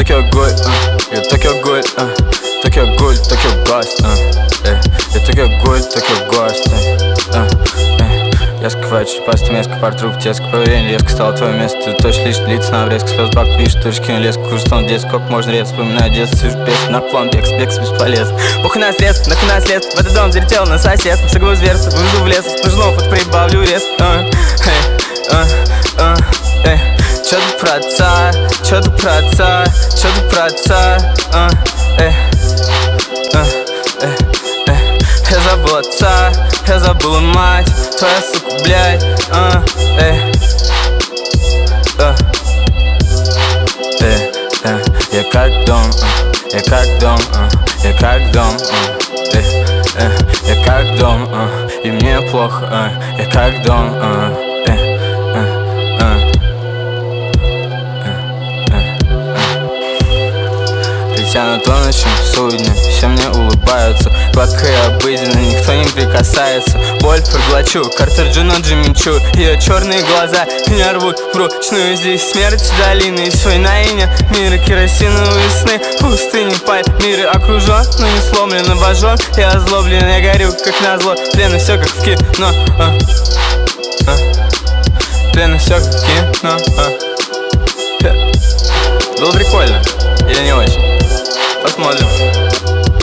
Tokyo Ghoul, я Tokyo Ghoul, Tokyo Ghoul, Tokyo Ghost, я Tokyo Ghoul, Tokyo Ghost, я скрываю чуть пасту, меско, пар труп, теск, проверение, резко стало твое место. Ты точно лишь лица, на врезка, слез, бак, пишет, точки, кинул леску, кружестон, детский, сколько можно резко, вспоминаю детство, сижу песню, на план, бекс, бесполезно. Похуй на средств, нахуй наследство, в этот дом залетел на соседство, согну зверство, вывезу в лес, с ножнов, вот прибавлю рез. Чё ты про отца, чё ты про отца, чё ты про отца, я забыл отца, я забыл мать, твоя сука, блядь, я как дом, я как дом, я как дом, я как дом, и мне плохо, я как дом, летя на тонущем судне, все мне улыбаются, гладко и обыденно, никто не прикасается. Боль проглочу, Картер Джуноджи менчу, ее черные глаза меня рвут вручную. Здесь смерть долины и свой наине, мира керосиновые сны, пустыни паль, мир окружен, но не сломлен, обожжен. Я озлоблен, я горю, как назло, плен и все как в кино, плен и все как в кино. Было прикольно или не очень? Посмотрим.